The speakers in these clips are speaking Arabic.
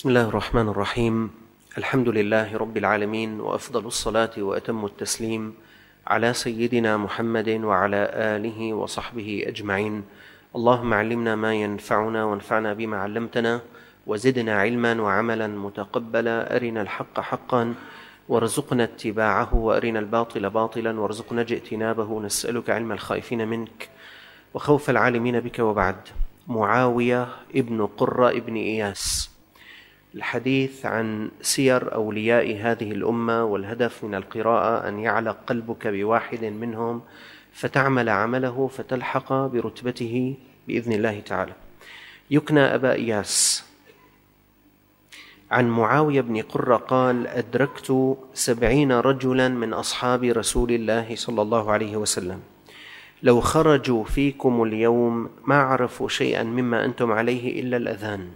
بسم الله الرحمن الرحيم. الحمد لله رب العالمين، وأفضل الصلاة وأتم التسليم على سيدنا محمد وعلى آله وصحبه أجمعين. اللهم علمنا ما ينفعنا وانفعنا بما علمتنا، وزدنا علما وعملا متقبلا. أرنا الحق حقا وارزقنا اتباعه، وأرنا الباطل باطلا وارزقنا اجتنابه. نسألك علم الخائفين منك وخوف العالمين بك. وبعد. معاوية ابن قرة ابن إياس، الحديث عن سير أولياء هذه الأمة، والهدف من القراءة أن يعلق قلبك بواحد منهم فتعمل عمله فتلحق برتبته بإذن الله تعالى. يكنى أبا إياس. عن معاوية بن قرة قال: أدركت 70 رجلا من أصحاب رسول الله صلى الله عليه وسلم، لو خرجوا فيكم اليوم ما عرفوا شيئا مما أنتم عليه إلا الأذان.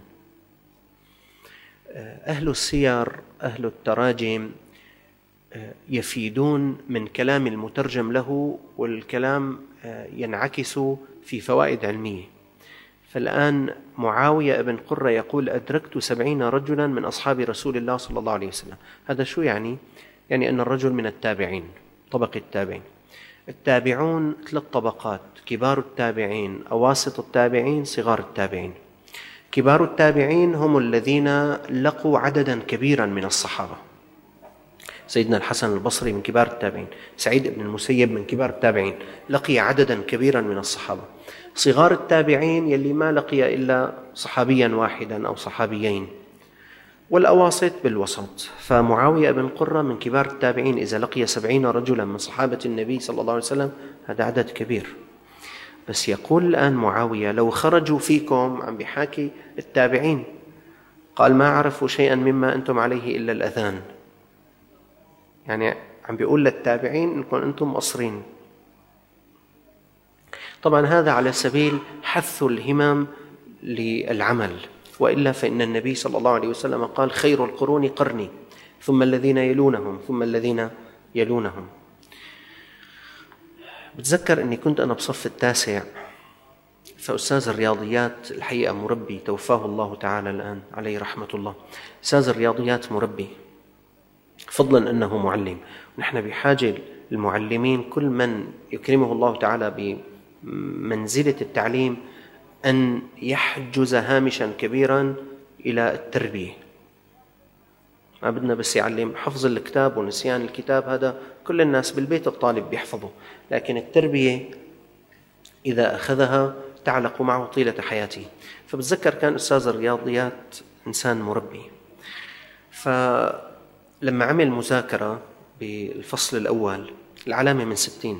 أهل السير أهل التراجم يفيدون من كلام المترجم له، والكلام ينعكس في فوائد علمية. فالآن معاوية بن قرة يقول: أدركت 70 رجلا من أصحاب رسول الله صلى الله عليه وسلم. هذا شو يعني؟ يعني أن الرجل من التابعين، طبقة التابعين. التابعون 3 طبقات: كبار التابعين، أواسط التابعين، صغار التابعين. كبار التابعين هم الذين لقوا عددا كبيرا من الصحابة. سيدنا الحسن البصري من كبار التابعين، سعيد بن المسيب من كبار التابعين، لقي عددا كبيرا من الصحابة. صغار التابعين يلي ما لقي إلا صحابيا واحدا أو صحابيين، والأواسط بالوسط. فمعاوية بن قرة من كبار التابعين إذا لقي 70 رجلا من صحابة النبي صلى الله عليه وسلم هذا عدد كبير. بس يقول الآن معاوية: لو خرجوا فيكم، عم بحاكي التابعين، قال ما عرفوا شيئا مما أنتم عليه إلا الأذان. يعني عم بيقول للتابعين إنكم أنتم مقصرين. طبعا هذا على سبيل حث الهمم للعمل، وإلا فإن النبي صلى الله عليه وسلم قال: خير القرون قرني، ثم الذين يلونهم، ثم الذين يلونهم. بتذكر أني كنت أنا بصف التاسع، فأستاذ الرياضيات الحقيقة مربي، توفاه الله تعالى الآن عليه رحمة الله. أستاذ الرياضيات مربي، فضلا أنه معلم. ونحن بحاجة المعلمين، كل من يكرمه الله تعالى بمنزلة التعليم، أن يحجز هامشا كبيرا إلى التربية. ما بدنا بس يعلم حفظ الكتاب ونسيان الكتاب، هذا كل الناس بالبيت الطالب بيحفظه، لكن التربية إذا أخذها تعلق معه طيلة حياته. فبتذكر كان أستاذ الرياضيات إنسان مربي، فلما عمل مذاكرة بالفصل الأول العلامة من 60،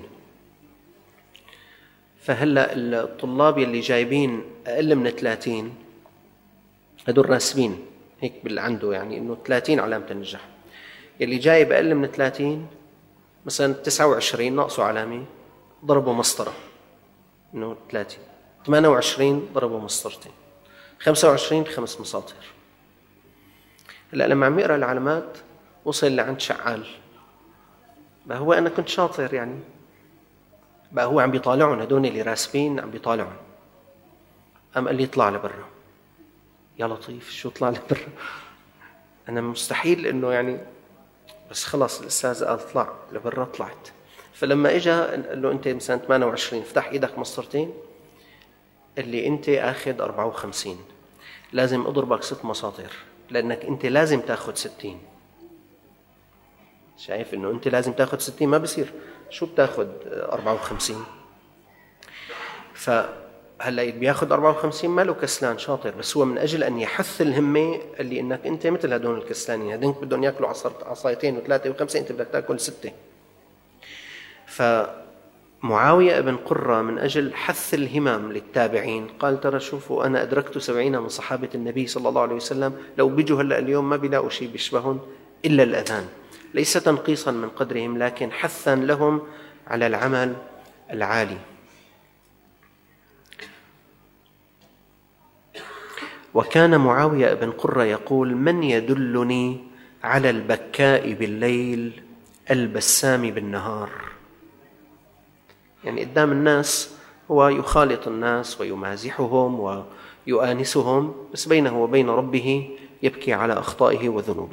فهلأ الطلاب يلي جايبين أقل من 30 هدول راسبين هيك عنده، يعني إنه 30 علامة النجاح. يلي جايب أقل من 30 مثلا 29 ناقصه علامة، ضربوا مسطرة إنه 30. 28 ضربوا مسطرتين. 25 5 مساطر. هلا لما عم يقرأ العلامات وصل لعند شعال، ما هو أنا كنت شاطر يعني، بقى هو عم بيطالعون هدول اللي راسبين، عم بيطالعون. قام قال لي: اطلع لبرا. يا لطيف، شو اطلع لبرا؟ أنا مستحيل إنه يعني، بس خلاص الأستاذ قال اطلع لبرا، طلعت. فلما إجا قال له: أنت مثلا 28، فتح إيدك مسطرتين، قال لي: أنت أخذ 54، لازم أضربك 6 مساطر، لأنك أنت لازم تأخذ 60. شايف إنه أنت لازم تأخذ 60، ما بصير شو بتأخذ 54. فهلا بياخذ 54 ما له كسلان، شاطر، بس هو من أجل أن يحث الهمة اللي إنك أنت مثل هدول الكسلانين، هدول بدهم يأكلوا عصايتين و3 و5، أنت بدك تأكل 6. فمعاوية بن قرة من أجل حث الهمم للتابعين قال: ترى شوفوا، أنا أدركت 70 من صحابة النبي صلى الله عليه وسلم، لو بيجوا هلأ اليوم ما بيلاقوا شيء بيشبههم إلا الأذان. ليس تنقيصا من قدرهم، لكن حثا لهم على العمل العالي. وكان معاوية بن قرة يقول: من يدلني على البكاء بالليل البسام بالنهار؟ يعني قدام الناس هو يخالط الناس ويمازحهم ويؤانسهم، بس بينه وبين ربه يبكي على أخطائه وذنوبه.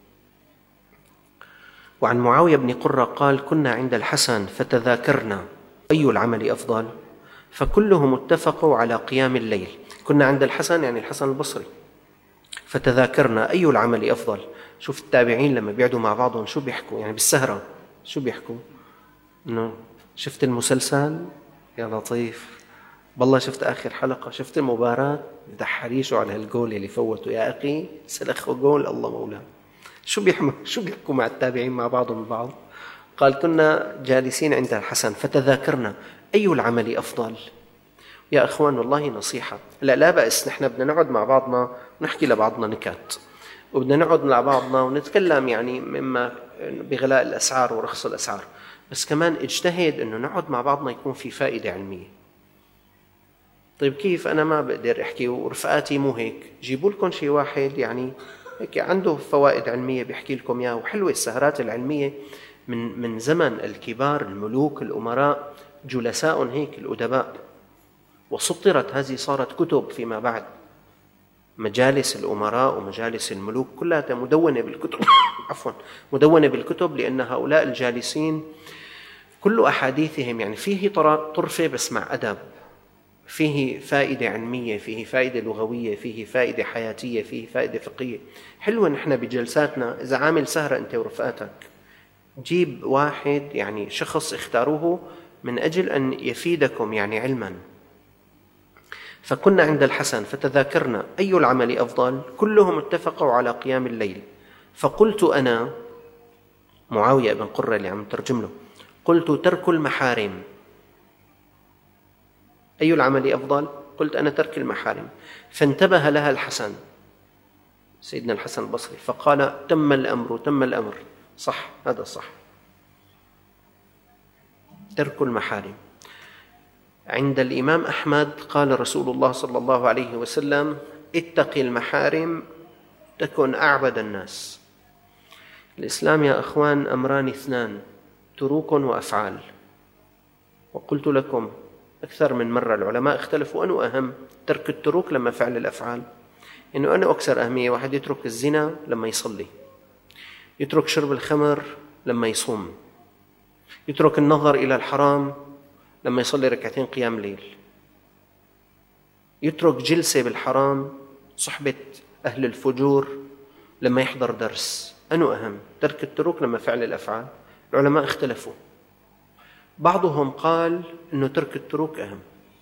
وعن معاوية بن قرة قال: كنا عند الحسن فتذاكرنا أي العمل أفضل، فكلهم اتفقوا على قيام الليل. كنا عند الحسن يعني الحسن البصري. فتذاكرنا أي العمل أفضل. شوف التابعين لما بيقعدوا مع بعضهم شو بيحكوا، يعني بالسهرة شو بيحكوا؟ إنه شفت المسلسل يا لطيف، بالله شفت آخر حلقة، شفت المباراة، دحريشوا على هالجول اللي فوتوا يا أخي، سلخوا جول الله مولاه. شو بيحكوا مع التابعين مع بعضهم البعض؟ قال: كنا جالسين عند الحسن فتذاكرنا أي العمل أفضل. يا أخوان والله نصيحة، لا بأس، نحن بدنا نقعد مع بعضنا ونحكي لبعضنا نكات، وبدنا نقعد مع بعضنا ونتكلم يعني مما بغلاء الأسعار ورخص الأسعار، بس كمان اجتهد أنه نقعد مع بعضنا يكون في فائدة علمية. طيب كيف؟ أنا ما بقدر أحكي ورفقاتي مو هيك. جيبوا لكم شيء واحد يعني هيك عنده فوائد علمية بيحكي لكم إياها. وحلوة السهرات العلمية من زمن الكبار الملوك الأمراء، جلساء هيك الأدباء، وسطرت هذه صارت كتب فيما بعد. مجالس الأمراء ومجالس الملوك كلها مدونة بالكتب عفوا، مدونة بالكتب، لأن هؤلاء الجالسين كل أحاديثهم يعني فيه طرفة بس مع أدب، فيه فائدة علمية، فيه فائدة لغوية، فيه فائدة حياتية، فيه فائدة فقهية. حلوة نحن بجلساتنا إذا عامل سهرة أنت ورفقاتك، جيب واحد يعني شخص اختاروه من أجل أن يفيدكم يعني علما. فكنا عند الحسن فتذاكرنا أي العمل أفضل، كلهم اتفقوا على قيام الليل. فقلت أنا، معاوية بن قرة اللي عم ترجم له، قلت: ترك المحارم. أي العمل أفضل؟ قلت أنا ترك المحارم. فانتبه لها الحسن، سيدنا الحسن البصري، فقال: تم الأمر، صح، هذا صح، ترك المحارم. عند الإمام أحمد قال رسول الله صلى الله عليه وسلم: اتق المحارم تكن أعبد الناس. الإسلام يا أخوان أمران اثنان: تروك وأفعال. وقلت لكم أكثر من مرة العلماء اختلفوا أنه أهم، ترك التروك لما فعل الأفعال، إنه أنا أكثر أهمية. واحد يترك الزنا لما يصلي، يترك شرب الخمر لما يصوم، يترك النظر إلى الحرام لما يصلي ركعتين قيام ليل، يترك جلسة بالحرام، صحبة أهل الفجور لما يحضر درس. أنه أهم، ترك التروك لما فعل الأفعال؟ العلماء اختلفوا، بعضهم قال أنه ترك التروك أهم.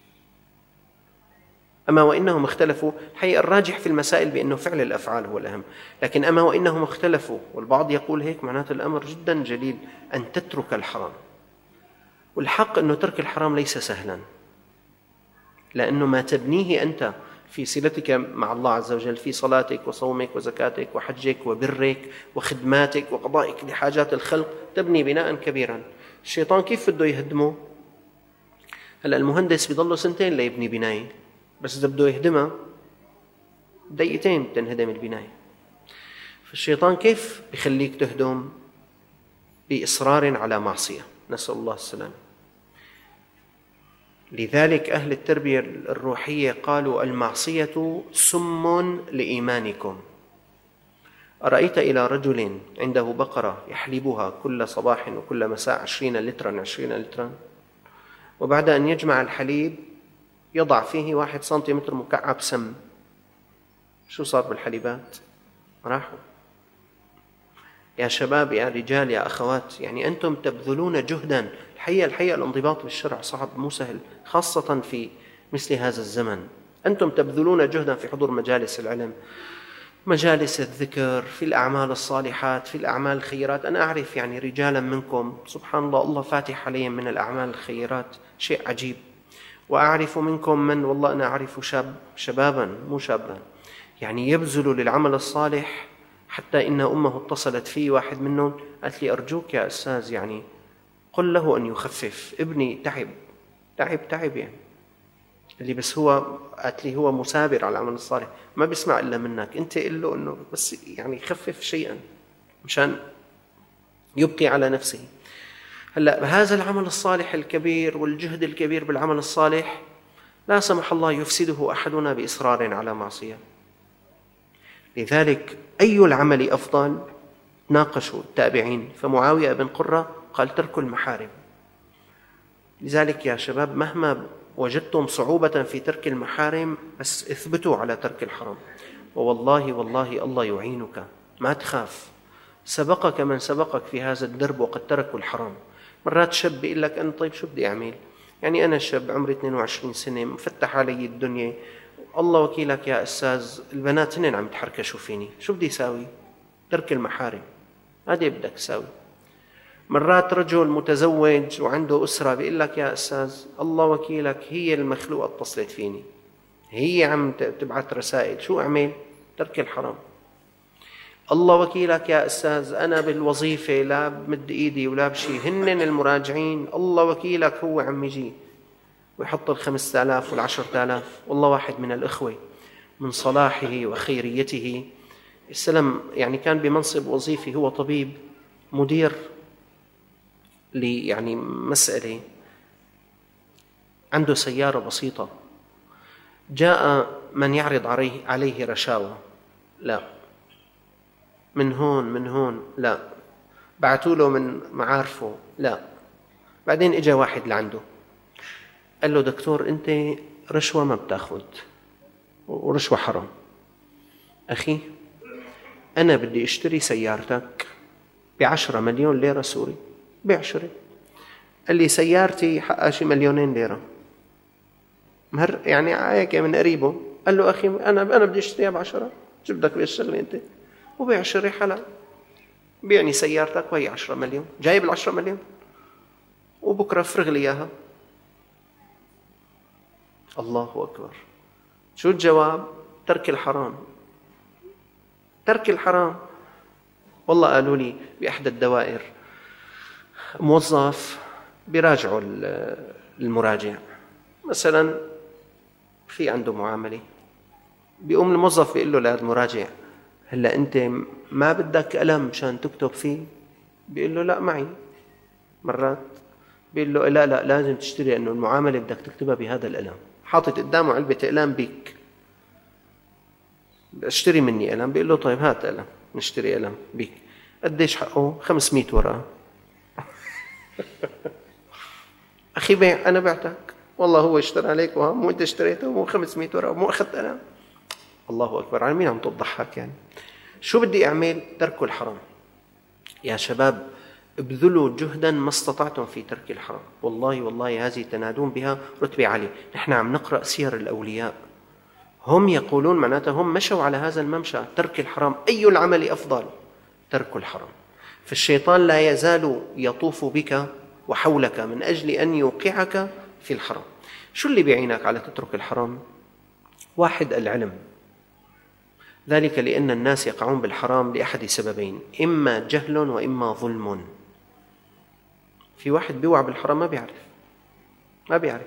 أما وإنهم اختلفوا، الحقيقة الراجح في المسائل بأنه فعل الأفعال هو الأهم، لكن أما وإنهم اختلفوا والبعض يقول هيك، معناته الأمر جدا جليل أن تترك الحرام. والحق أنه ترك الحرام ليس سهلا، لأنه ما تبنيه أنت في صلتك مع الله عز وجل، في صلاتك وصومك وزكاتك وحجك وبرك وخدماتك وقضائك لحاجات الخلق، تبني بناء كبيرا. الشيطان كيف بده يهدمه؟ هلأ المهندس بيضله 2 ليبني بناية، بس إذا بده يهدمها دقيقتين تنهدم البناية. فالشيطان كيف بيخليك تهدم؟ بإصرار على معصية، نسأل الله السلامة. لذلك أهل التربية الروحية قالوا: المعصية سم لإيمانكم. أرأيت إلى رجل عنده بقرة يحلبها كل صباح وكل مساء 20 لترا، وبعد أن يجمع الحليب يضع فيه 1 سنتيمتر مكعب سم، شو صار بالحليبات؟ راحوا. يا شباب، يا رجال، يا أخوات، يعني أنتم تبذلون جهدا. الحقيقة الانضباط بالشرع صعب، مو سهل، خاصة في مثل هذا الزمن. أنتم تبذلون جهدا في حضور مجالس العلم، مجالس الذكر، في الأعمال الصالحات، في الأعمال الخيرات. أنا أعرف يعني رجالا منكم سبحان الله، الله فاتح عليهم من الأعمال الخيرات شيء عجيب. وأعرف منكم من والله أنا أعرف شبابا مو شابا يعني يبذلوا للعمل الصالح، حتى إن أمه اتصلت فيه، واحد منهم قالت لي: أرجوك يا أستاذ يعني قل له أن يخفف، ابني تعب يعني. اللي بس هو قالت لي هو مثابر على العمل الصالح، ما بيسمع إلا منك، أنت قل له أنه بس يعني يخفف شيئا مشان يبقي على نفسه. هلأ هذا العمل الصالح الكبير والجهد الكبير بالعمل الصالح لا سمح الله يفسده أحدنا بإصرار على معصية. لذلك أي العمل أفضل؟ ناقشوا التابعين، فمعاوية بن قرة قال ترك المحارم. لذلك يا شباب مهما وجدتم صعوبة في ترك المحارم بس اثبتوا على ترك الحرام، ووالله والله الله يعينك، ما تخاف. سبقك من سبقك في هذا الدرب وقد تركوا الحرام. مرات شاب بيقول لك أنا طيب شو بدي أعمل؟ يعني أنا شاب عمري 22 سنة مفتح علي الدنيا، الله وكيلك يا أستاذ البنات هن عم يتحركشوا فيني، شو بدي أساوي؟ ترك المحارم، هذا بدك تساوي. مرات رجل متزوج وعنده أسرة بيقول لك يا أستاذ الله وكيلك هي المخلوقة اتصلت فيني، هي عم تبعث رسائل، شو أعمل؟ ترك الحرام. الله وكيلك يا أستاذ أنا بالوظيفة لا بمد إيدي ولا بشي، هن المراجعين الله وكيلك هو عم يجي ويحط 5000 وال10,000. والله واحد من الإخوة من صلاحه وخيريته السلام يعني كان بمنصب وظيفي، هو طبيب مدير يعني مسألة، عنده سيارة بسيطة، جاء من يعرض عليه رشاوى، لا من هون لا، بعثوا له من معارفه لا. بعدين اجى واحد لعنده قال له دكتور انت رشوة ما بتاخذ ورشوة حرام. اخي انا بدي اشتري سيارتك ب10 مليون ليرة سوري، ب10. قال لي سيارتي حقها شي 2,000,000 ليرة، يعني هيك من قريبه. قال له اخي انا بدي اشتريها ب10، شو بدك بالشغله انت؟ وب10 حلا بيعني سيارتك وهي 10 مليون، جايب 10 مليون وبكره فرغ لي اياها. الله اكبر. شو الجواب؟ ترك الحرام، ترك الحرام. والله قالوا لي بأحد الدوائر موظف بيراجعوا المراجع، مثلا في عنده معاملة، بيقوم الموظف بيقول له للمراجع هلا أنت ما بدك قلم مشان تكتب فيه؟ بيقول له لا معي. مرات بيقول له لا لازم تشتري لأنه المعاملة بدك تكتبها بهذا القلم، حاطط قدامه علبة أقلام بيك، اشتري مني قلم. بيقول له طيب هات قلم، نشتري قلم بيك. قديش حقه؟ 500 ورقة. أخي بيع، أنا بعتك والله، هو اشترى عليك وهم وانت اشتريته، مو 500 ورقة ومو أخذت قلم. الله أكبر، على مين عم تضحك يعني؟ شو بدي أعمل؟ ترك الحرام. يا شباب ابذلوا جهدا ما استطعتم في ترك الحرام، والله والله هذه تنادون بها رتبة عالية. نحن عم نقرأ سير الأولياء، هم يقولون معناته هم مشوا على هذا الممشى، ترك الحرام. أي العمل أفضل؟ ترك الحرام. فالشيطان لا يزال يطوف بك وحولك من أجل أن يوقعك في الحرام. شو اللي بيعينك على تترك الحرام؟ واحد، العلم، ذلك لأن الناس يقعون بالحرام لأحد سببين، إما جهل وإما ظلم. في واحد بيوعى بالحرام ما بيعرف،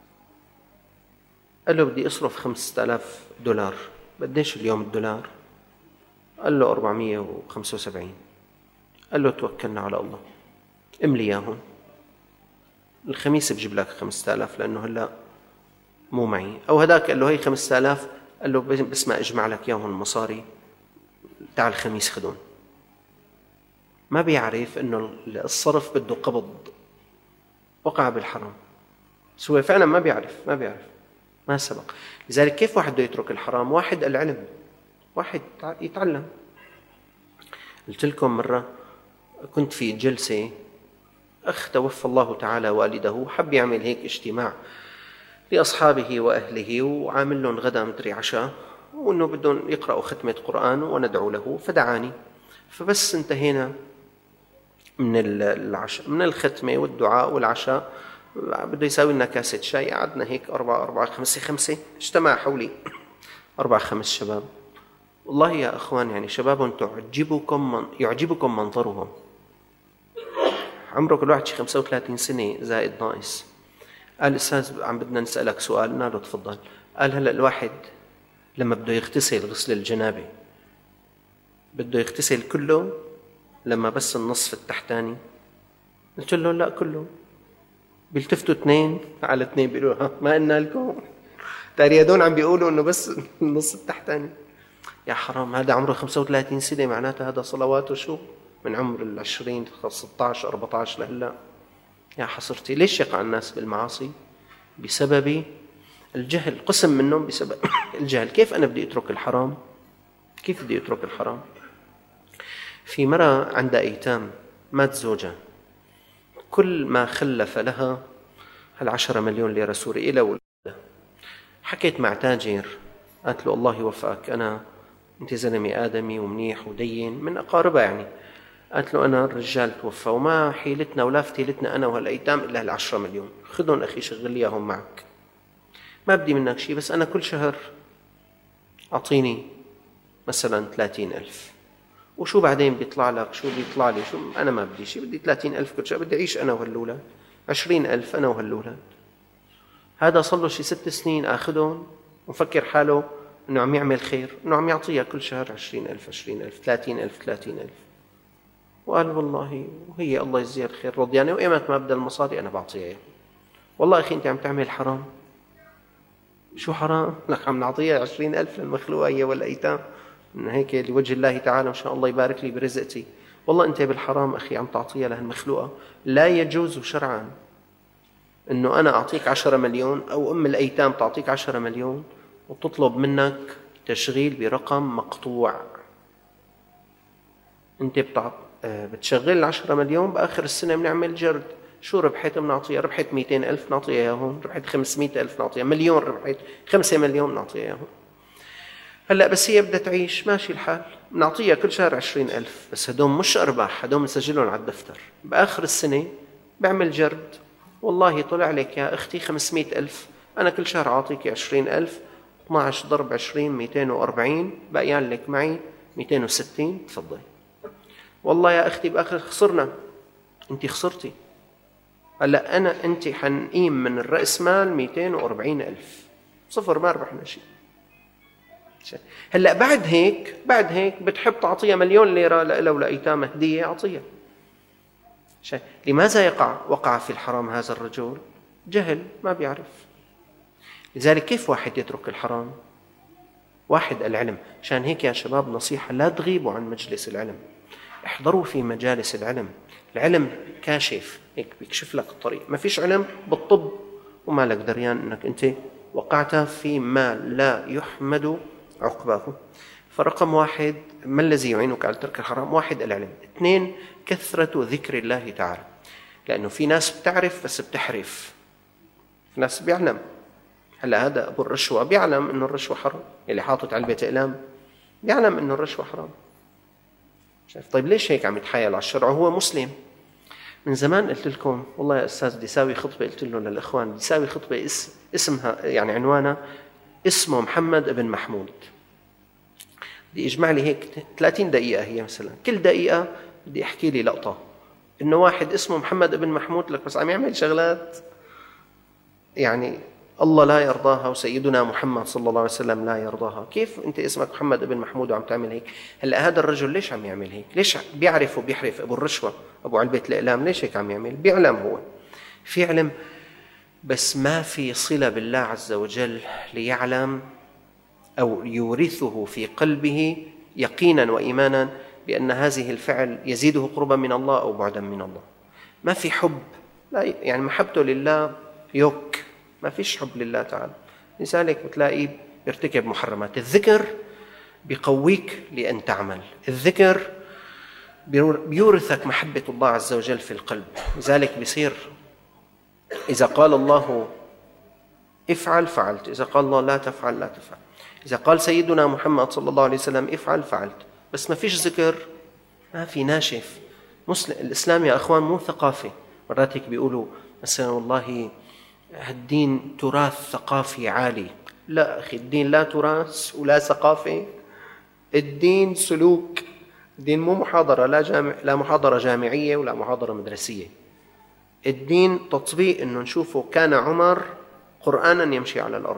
قال له بدي أصرف $5,000، بديش اليوم الدولار؟ قال له 475. قال له توكلنا على الله، املي اياهم، الخميس بجيب لك 5000 لأنه هلا مو معي. أو هداك قال له هي 5000، قال له بس ما أجمع لك اياهم المصاري، تعال الخميس خدهم. ما بيعرف إنه الصرف بده قبض، وقع بالحرام. هو فعلا ما بيعرف ما سبق. لذلك كيف واحد بده يترك الحرام؟ واحد العلم، واحد يتعلم. قلت لكم مرة كنت في جلسة، أخ توفى الله تعالى والده، حب يعمل هيك اجتماع لأصحابه وأهله وعامل لهم غدا مدري عشاء، وأنه بدهم يقرأوا ختمة قرآن وندعو له، فدعاني. فبس انتهينا من العشاء، من الختمة والدعاء والعشاء، بده يساوي لنا كاسة شاي، قعدنا هيك 4 5 اجتمع حولي 4 5 شباب. والله يا أخوان يعني شباب يعجبكم منظرهم، عمره كل واحد شي 35 سنة زائد ناقص. قال أستاذ عم بدنا نسألك سؤال. قلنا له تفضل. قال هلأ الواحد لما بده يغتسل غسل الجنابة بده يغتسل كله لما بس النصف التحتاني؟ قلت له لا كله. بيلتفتوا 2 على 2 بيقولوا ما قلنا لكم؟ تاري هدول عم بيقولوا انه بس النص التحتاني. يا حرام، هذا عمره 35 سنة، معناته هذا صلواته شو من عمر 20 16 14 لهلا. يا حسرتي، ليش يقع الناس بالمعاصي؟ بسبب الجهل. قسم منهم بسبب الجهل. كيف أنا بدي أترك الحرام؟ كيف بدي أترك الحرام؟ في مرة عندها أيتام، مات زوجها، كل ما خلف لها 10 مليون ليرة سورية إلى ولدها. حكيت مع تاجر، قالت له الله يوفقك، أنت زلمة آدمي ومنيح ودين، من أقاربها يعني. قالت له أنا الرجال توفى وما حيلتنا ولا فتيلتنا أنا وهالأيتام إلا 10 مليون، خذهم أخي شغل لي إياهم معك، ما بدي منك شيء، بس أنا كل شهر أعطيني مثلا 30,000، وشو بعدين بيطلع لك، شو بيطلع لي، شو أنا ما بدي شيء، بدي 30,000 كل شهر، بدي أعيش أنا وهالأولاد، 20,000 أنا وهالأولاد. هذا صار له شي 6 سنين أخذهم ومفكر حاله إنه عم يعمل خير، إنه عم يعطيها كل شهر 20,000 20,000 30,000 30,000. وقال والله وهي الله يجزيها الخير رضيانة، وإيمت ما بدها المصاري أنا بعطيها. والله أخي أنت عم تعمل حرام. شو حرام؟ لك عم نعطيها 20,000 للمخلوقة هي والأيتام، من هيك لوجه الله تعالى إن شاء الله يبارك لي برزقتي. والله أنت بالحرام أخي عم تعطيها لهالمخلوقة. لا يجوز شرعا إنه أنا أعطيك 10 مليون أو أم الأيتام تعطيك 10 مليون وتطلب منك تشغيل برقم مقطوع. أنت بتشغل 10 مليون، بآخر السنة بنعمل جرد، شو ربحت بنعطيها، ربحت 200,000 نعطيها إياهم، ربحت 500,000 نعطيها، مليون ربحت 5 مليون نعطيها إياهم. هلأ بس هي بدها تعيش ماشي الحال، نعطيها كل شهر 20,000، بس هدوم مش أرباح، هدوم نسجلهم على الدفتر. بآخر السنة بعمل جرد، والله طلع لك يا أختي 500,000، أنا كل شهر أعطيك 20,000، 12 ضرب 20 240، بقيان لك معي 260، تفضل. والله يا أختي بآخر خسرنا، أنت خسرتي. هلأ أنت حنقيم من الرأس مال 240,000، صفر، ما ربحنا شيء. هلأ بعد هيك بتحب تعطيها مليون ليرة لها ولأيتام هدية، أعطيها. لماذا وقع في الحرام هذا الرجل؟ جهل، ما بيعرف. لذلك كيف واحد يترك الحرام؟ واحد العلم. عشان هيك يا شباب نصيحة، لا تغيبوا عن مجلس العلم، احضروا في مجالس العلم. العلم كاشف، هيك بيكشف لك الطريق. ما فيش علم بالطب وما لك دريان انك انت وقعت في ما لا يحمد عقباه. فرقم 1، ما الذي يعينك على ترك الحرام؟ 1 العلم. 2 كثرة ذكر الله تعالى، لأنه في ناس بتعرف بس بتحرف، في ناس بيعلم. هلا هذا أبو الرشوة بيعلم إنه الرشوة حرام، اللي حاطط علبة أقلام بيعلم إنه الرشوة حرام. شايف؟ طيب ليش هيك عم يتحايل على الشرع وهو مسلم؟ من زمان قلت لكم والله يا أستاذ بدي أساوي خطبة، قلت له للإخوان بدي أساوي خطبة اسمها يعني عنوانها اسمه محمد ابن محمود. بدي اجمع لي هيك 30 دقيقة هي مثلا، كل دقيقة بدي احكي لي لقطة انه واحد اسمه محمد ابن محمود، لك بس عم يعمل شغلات يعني الله لا يرضاها وسيدنا محمد صلى الله عليه وسلم لا يرضاها. كيف انت اسمك محمد ابن محمود وعم تعمل هيك؟ هلا هذا الرجل ليش عم يعمل هيك؟ ليش بيعرف وبيحرف؟ ابو الرشوة، ابو علبة الاقلام، ليش هيك عم يعمل؟ بيعلم، هو في علم بس ما في صلة بالله عز وجل ليعلم أو يورثه في قلبه يقينا وإيمانا بأن هذه الفعل يزيده قربا من الله أو بعدا من الله. ما في حب، لا يعني محبته لله يوك، ما فيش حب لله تعالى. لذلك بتلاقيه يرتكب محرمات. الذكر بيقويك لأن تعمل، الذكر بيورثك محبة الله عز وجل في القلب. لذلك بيصير إذا قال الله افعل فعلت، إذا قال الله لا تفعل لا تفعل، إذا قال سيدنا محمد صلى الله عليه وسلم افعل فعلت. بس ما فيش ذكر، ما في ناشف. الإسلام يا أخوان مو ثقافة. مرات هيك بيقولوا مثلا والله هالدين تراث ثقافي عالي. لا أخي، الدين لا تراث ولا ثقافة، الدين سلوك. الدين مو محاضرة، لا محاضرة جامعية ولا محاضرة مدرسية. الدين تطبيق، إنه نشوفه كان عمر قرآنا يمشي على الأرض،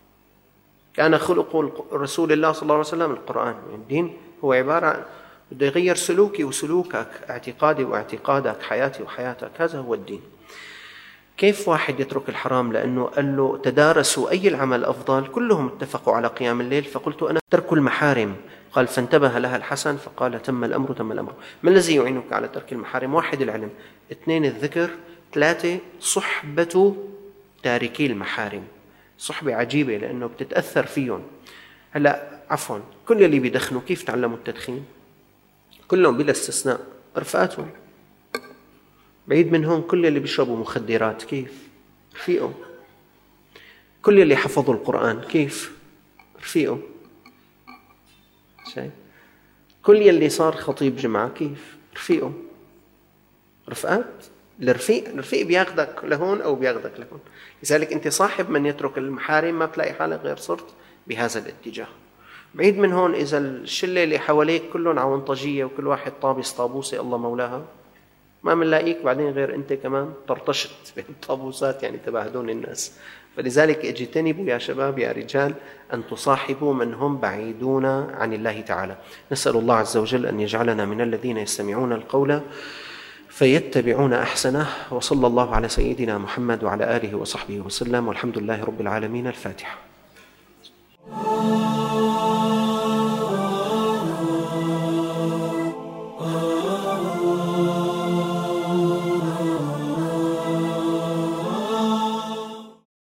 كان خلق رسول الله صلى الله عليه وسلم القرآن. الدين هو عبارة عن بده يغير سلوكي وسلوكك، اعتقادي واعتقادك، حياتي وحياتك، هذا هو الدين. كيف واحد يترك الحرام؟ لأنه قال له تدارسوا أي العمل أفضل، كلهم اتفقوا على قيام الليل، فقلت أنا ترك المحارم. قال فانتبه لها الحسن فقال تم الأمر تم الأمر. ما الذي يعينك على ترك المحارم؟ 1 العلم، 2 الذكر، 3 صحبة تاركي المحارم. صحبة عجيبة لأنه بتتأثر فيهم. هلا عفوا، كل اللي بيدخنوا كيف تعلموا التدخين؟ كلهم بلا استثناء رفقاتهم. بعيد من هون كل اللي بيشربوا مخدرات كيف؟ رفيقهم. كل اللي حفظوا القرآن كيف؟ رفيقهم. شايف؟ كل يلي صار خطيب جمعة كيف؟ رفيقهم. رفقات. الرفيق بياخدك لهون أو بياخدك لهون. لذلك أنت صاحب من يترك المحارم ما بتلاقي حالك غير صرت بهذا الاتجاه. بعيد من هون إذا الشلة اللي حواليك كلهم عونطجية وكل واحد طابس طابوسة الله مولاها، ما منلاقيك بعدين غير أنت كمان طرطشت بين الطابوسات يعني تبع هدول الناس. فلذلك اجتنبوا يا شباب يا رجال أن تصاحبوا من هم بعيدون عن الله تعالى. نسأل الله عز وجل أن يجعلنا من الذين يستمعون القول فيتبعون أحسنه. وصلى الله على سيدنا محمد وعلى آله وصحبه وسلم، والحمد لله رب العالمين. الفاتحة.